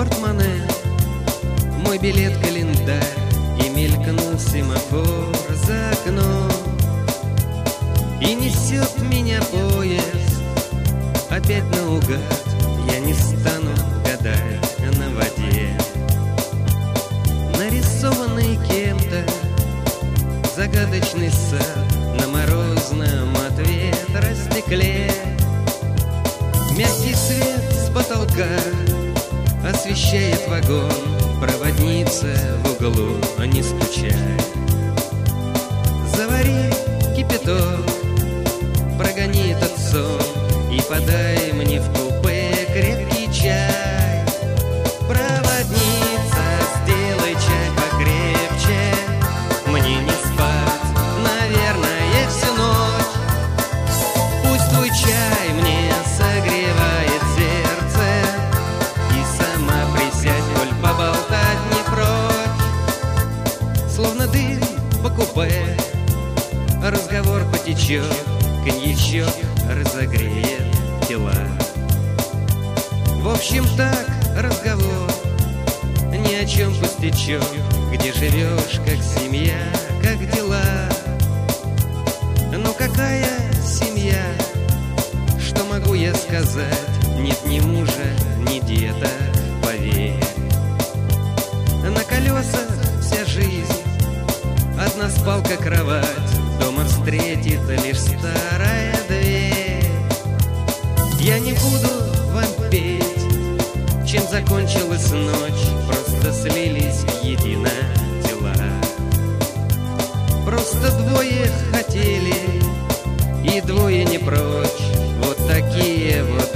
портмоне, мой билет-календарь, и мелькнул семафор за окном. И несет меня поезд опять наугад, я не стану гадать на воде. Нарисованный кем-то загадочный сад на морозном от ветра стекле. Мягкий свет с потолка освещает вагон, проводница в углу, не стучай. Завари кипяток, прогони этот сон и подай мне в купе крепкий чай. Проводница, сделай чай покрепче, мне не спать, наверное, всю ночь. Пусть твой чай мне согревает сердце, и сама присядь, коль поболтать не прочь. Словно дым по купе, разговор потечет, коньячок разогреет тела. В общем, так разговор ни о чем пустячок. Где живешь, как семья, как дела? Ну какая семья? Что могу я сказать? Нет ни мужа, ни деда, поверь. На колесах вся жизнь, одна спалка, кровать, дома встретит лишь старая дверь. Я не буду вам петь, чем закончилась ночь, просто слились едино тела. Просто двое хотели, и двое не прочь, вот такие вот